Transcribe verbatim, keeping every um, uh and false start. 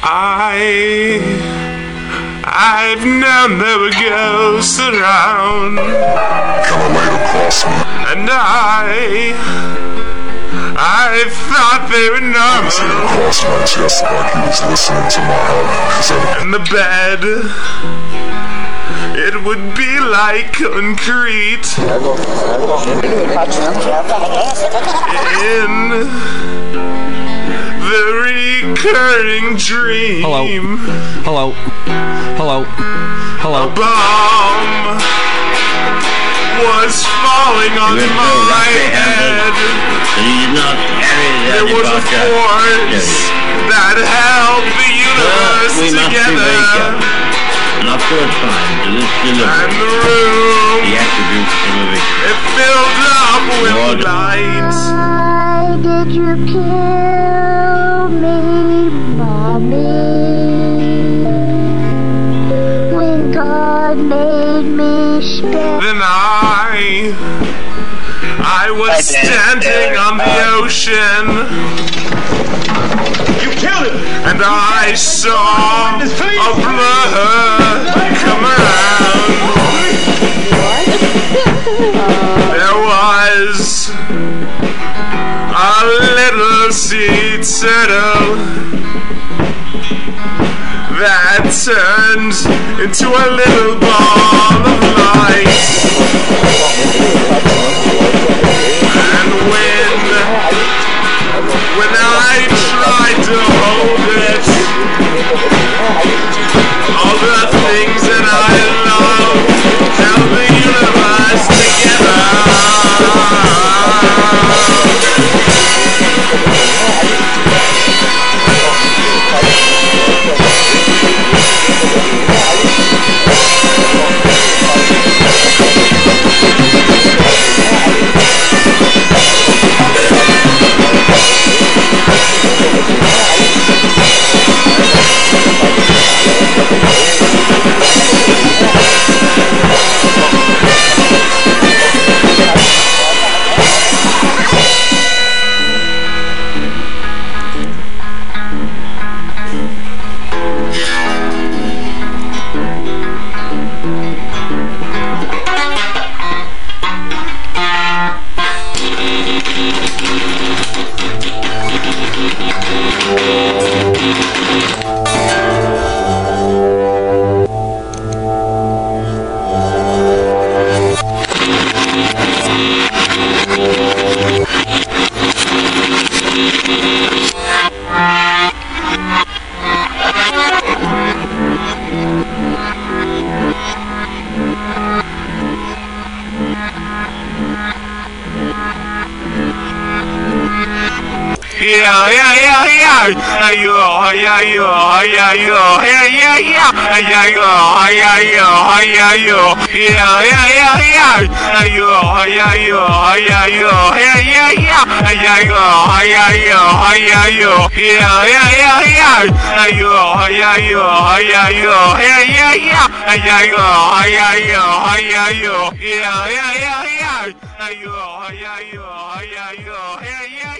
I, I've known there were ghosts around, Kinda laid across me. and I, I thought they were He was laid normal. across my chest like he was listening to my heart. He said, And the bed, it would be like concrete in the recurring dream. Hello. Hello. Hello. Hello. A bomb was falling on You were so my lucky, head. that he did not carry the There was a podcast. force that held the universe Well, we must be very together, careful not to assign to this and delivery the room, the attributes of a victim. it filled up with Lord. light. Why did you kill me, Mommy? When God made me special. Then I, I was standing on the ocean, You killed him! and I saw a blur come around. There was a little sea turtle that turned into a little ball of light. And when, when I tried to hold it, all the things that I love held the universe together. Yeah, yeah, yeah, yeah, yeah, you, yeah, you, yeah, you, yeah, yeah, yeah, yeah, you, yeah, you, yeah, you, yeah, yeah, yeah, yeah, you, yeah, you, yeah, you, yeah, yeah, yeah, yeah, you, yeah, you, yeah, you, yeah, yeah, yeah, yeah, you, yeah, you, yeah, you, yeah, yeah, yeah, yeah, you, yeah, you, yeah, you, yeah, yeah, yeah, yeah, you, yeah, you, yeah, you, yeah, yeah.